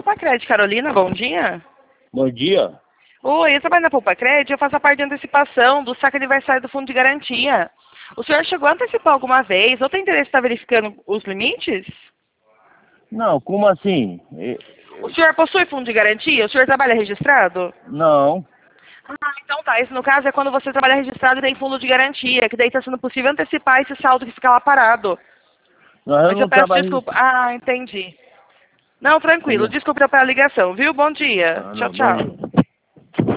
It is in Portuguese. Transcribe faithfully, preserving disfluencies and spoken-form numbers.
Poupa Crédito, Carolina, bom dia. Bom dia. Oi, eu trabalho na Poupa Crédito, eu faço a parte de antecipação do saque aniversário do Fundo de Garantia. O senhor chegou a antecipar alguma vez ou tem interesse em estar verificando os limites? Não, como assim? E- O senhor possui Fundo de Garantia? O senhor trabalha registrado? Não. Ah, então tá. Isso no caso é quando você trabalha registrado e tem Fundo de Garantia, que daí está sendo possível antecipar esse saldo que fica lá parado. Não, eu Mas eu não peço trabalho. desculpa. Ah, entendi. Não, tranquilo. Entendeu? Desculpa pela ligação, viu? Bom dia. Ah, Tchau, não, bom tchau. dia.